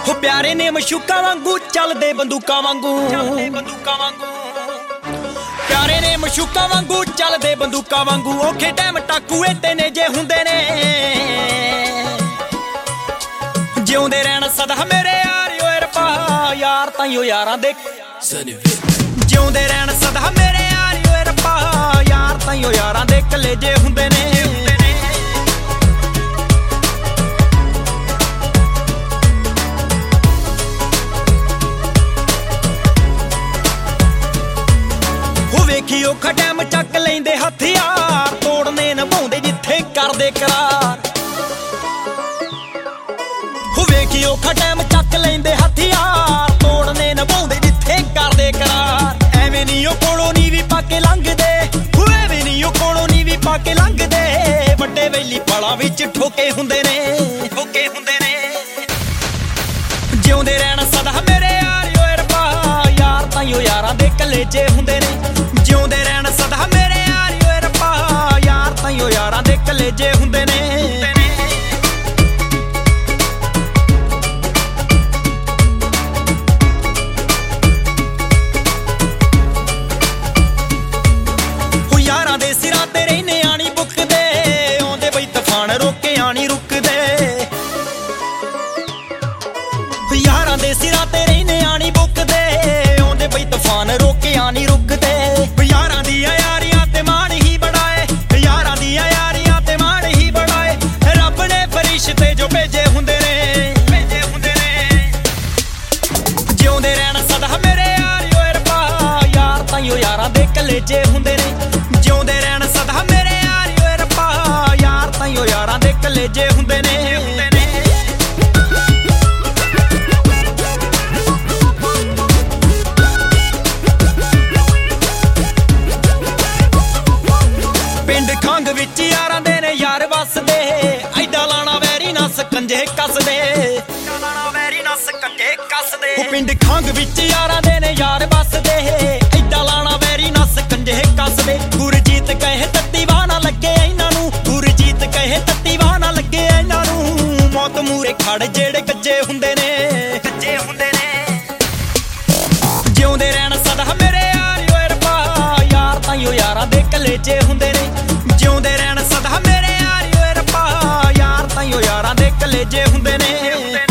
ਹੋ ਪਿਆਰੇ ਨੇ ਮਸ਼ੂਕਾਂ ਵਾਂਗੂ ਚੱਲਦੇ ਬੰਦੂਕਾਂ ਵਾਂਗੂ ਪਿਆਰੇ ਨੇ ਮਸ਼ੂਕਾਂ ਵਾਂਗੂ ਚੱਲਦੇ ਬੰਦੂਕਾਂ ਵਾਂਗੂ ਔਖੇ ਟਾਈਮ ਟਾਕੂਏ ਤੇ ਨੇ ਜੇ ਹੁੰਦੇ ਨੇ ਜਿਉਂਦੇ ਰਹਿਣ ਸਦਾ ਮੇਰੇ ਯਾਰ ਓਏ ਰੱਬਾ ਯਾਰ ਤਾਈਓ ਯਾਰਾਂ ਦੇ ਜਿਉਂਦੇ ਰਹਿਣ ਸਦਾ ਮੇਰੇ ਯਾਰ ਓਏ ਰੱਬਾ ਯਾਰ ਤਾਈਓ ਯਾਰਾਂ ਦੇ ਕਲੇਜੇ ਹੁੰਦੇ ਨੇ ਵੇਖੀ ਔਖਾ ਟਾਈਮ ਚੱਕ ਲੈਂਦੇ ਹਥਿਆਰ ਤੋੜਨੇ ਨਿਭਾਉਂਦੇ ਜਿੱਥੇ ਕਰਦੇ ਕਰਾਰ ਵੇਖੀ ਔਖਾ ਟਾਈਮ ਚੱਕ ਲੈਂਦੇ ਹਥਿਆਰ ਤੋੜਨੇ ਨਿਭਾਉਂਦੇ ਜਿੱਥੇ ਕਰਦੇ ਕਰਾਰ ਐਵੇਂ ਨਹੀਂ ਉਹ ਕੋਲੋਂ ਨੀ ਵੀ ਪਾ ਕੇ ਲੰਘਦੇ ਐਵੇਂ ਨਹੀਂ ਉਹ ਕੋਲੋਂ ਨੀ ਵੀ ਪਾ ਕੇ ਲੰਘਦੇ ਵੱਡੇ ਵੈਲੀ ਪਲਾਂ ਵਿੱਚ ਠੋਕੇ ਹੁੰਦੇ ਨੇ ਜਿਉਂਦੇ ਰਹਿਣ ਸਦਾ ਮੇਰੇ ਯਾਰ ਓਏ ਰੱਬਾ ਯਾਰ ਤਾਈਓ ਯਾਰਾਂ ਦੇ ਕਲੇਜੇ ਹੁੰਦੇ ਨੇ ਜਿਉਂਦੇ ਰਹਿਣ ਸਦਾ ਮੇਰੇ ਯਾਰ ਓਏ ਰੱਬਾ ਯਾਰ ਤਾਈਓ ਯਾਰਾਂ ਦੇ ਕਲੇਜੇ ਹੁੰਦੇ ਨੇ ਹੋ ਯਾਰਾਂ ਦੇ ਸਿਰਾਂ ਤੇ ਰਹਿਨੇ ਆਣੀ ਬੁੱਕਦੇ ਆਉਂਦੇ ਬਈ ਤੂਫਾਨ ਰੋਕੇ ਆਣੀ ਰੁਕਦੇ ਯਾਰਾਂ ਦੇ ਸਿਰਾਂ ਤੇ ਰਹਿਨੇ ਆਣੀ ਬੁੱਕਦੇ ਆਉਂਦੇ ਬਈ ਤੂਫਾਨ ਰੋਕੇ ਆਣੀ ਰੁਕਦੇ ਯਾਰਾਂ ਦੀਆਂ ਯਾਰੀਆਂ ਤੇ ਮਾਣ ਹੀ ਬੜਾਏ ਯਾਰਾਂ ਦੀਆਂ ਯਾਰੀਆਂ ਤੇ ਮਾਣ ਹੀ ਬੜਾਏ ਰੱਬ ਨੇ ਫਰਿਸ਼ਤੇ ਜੋ ਭੇਜੇ ਹੁੰਦੇ ਨੇ ਜਿਉਂਦੇ ਰਹਿਣ ਸਦਾ ਮੇਰੇ ਯਾਰ ਓਏ ਰੱਬਾ ਯਾਰ ਤਾਈਓ ਯਾਰਾਂ ਦੇ ਕਲੇਜੇ ਹੁੰਦੇ ਨੇ ਜਿਉਂਦੇ ਰਹਿਣ ਸਦਾ ਮੇਰੇ ਯਾਰ ਓਏ ਰੱਬਾ ਯਾਰ ਤਾਈਓ ਯਾਰਾਂ ਦੇ ਕਲੇਜੇ ਹੁੰਦੇ ਨੇ ਪਿੰਡ ਖੰਗ ਵਿੱਚ ਯਾਰਾਂ ਦੇ ਨੇ ਯਾਰ ਵਸਦੇ ਐਡਾ ਲਾਣਾ ਵੈਰੀ ਨਾ ਸਕੰਜੇ ਕੱਸਦੇ ਉਹ ਪਿੰਡ ਖੰਗ ਵਿੱਚ ਯਾਰਾਂ ਦੇ ਨੇ ਯਾਰ ਵਸਦੇ ਐਡਾ ਲਾਣਾ ਵੈਰੀ ਨਾ ਸਕੰਜੇ ਕੱਸਦੇ ਗੁਰਜੀਤ ਕਹੇ ਤੱਤੀ ਵਾਹ ਨਾ ਲੱਗੇ ਇਹਨਾਂ ਨੂੰ ਗੁਰਜੀਤ ਕਹੇ ਤੱਤੀ ਵਾਹ ਨਾ ਲੱਗੇ ਇਹਨਾਂ ਨੂੰ ਮੌਤ ਮੂਰੇ ਖੜ ਜਿਹੜੇ ਕੱਚੇ ਹੁੰਦੇ ਨੇ ਜਿਉਂਦੇ ਰਹਿਣ ਸਦਾ ਮੇਰੇ ਯਾਰ ਓਏ ਰੱਬਾ ਯਾਰ ਤਾਈਓ ਯਾਰਾਂ ਦੇ ਕਲੇਜੇ ਹੁੰਦੇ ਨੇ ਜਿਉਂਦੇ ਰਹਿਣ ਸਦਾ ਮੇਰੇ ਯਾਰ ਓਏ ਰੱਬਾ ਯਾਰ ਤਾਈਓ ਯਾਰਾਂ ਦੇ ਕਲੇਜੇ ਹੁੰਦੇ ਨੇ